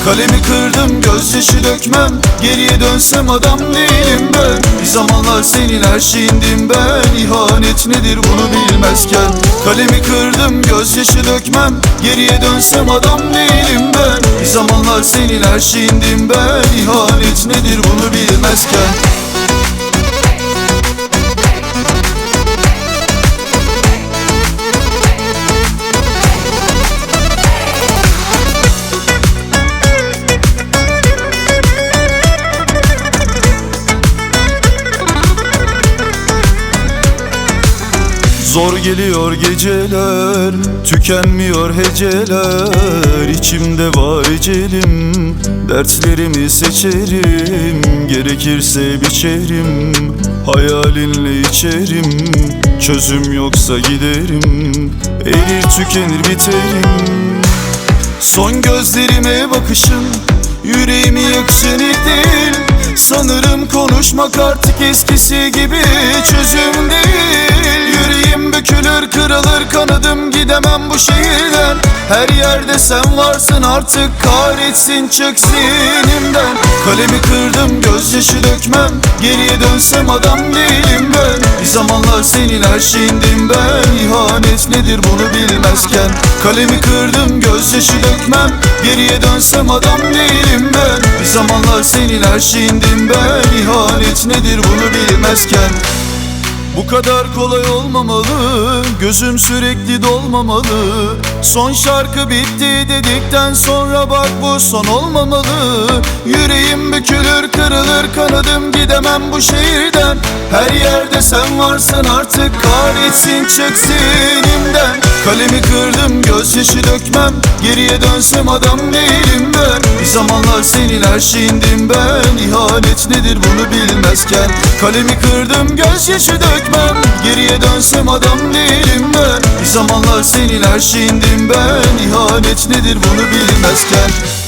Kalemi kırdım, gözyaşı dökmem. Geriye dönsem adam değilim ben. Bir zamanlar senin her şeyindim ben. İhanet nedir bunu bilmezken. Kalemi kırdım, gözyaşı dökmem. Geriye dönsem adam değilim ben. Bir zamanlar senin her şeyindim ben. İhanet nedir bunu bilmezken. Zor geliyor geceler, tükenmiyor heceler. İçimde var ecelim, dertlerimi seçerim. Gerekirse biçerim, hayalinle içerim. Çözüm yoksa giderim, erir tükenir biterim. Son gözlerime bakışın, yüreğimi yakışan ilk değil. Sanırım konuşmak artık eskisi gibi çözüm değil. Yüreğim bükülür, kırılır, kanadım gidemem bu şehirden. Her yerde sen varsın, artık kahretsin çık zihnimden. Kalemi kırdım, gözyaşı dökmem. Geriye dönsem adam değilim ben. Bir zamanlar senin her şeyindim ben. İhanet nedir bunu bilmezken. Kalemi kırdım, gözyaşı dökmem. Geriye dönsem adam değilim ben. Bir zamanlar senin her şeyindim ben. İhanet nedir bunu bilmezken. Bu kadar kolay olmamalı, gözüm sürekli dolmamalı. Son şarkı bitti dedikten sonra bak bu son olmamalı. Yüreğim bükülür, kırılır, kanadım gidemem bu şehirden. Her yerde sen varsın, artık kahretsin çık zihnimden. Kalemi kırdım, gözyaşı dökmem. Geriye dönsem adam değilim ben. Bir zamanlar senin her şeyindim ben. İhanet nedir bunu bilmezken. Kalemi kırdım, gözyaşı dökmem. Geriye dönsem adam değilim ben. Bir zamanlar senin her şeyindim ben. İhanet nedir bunu bilmezken.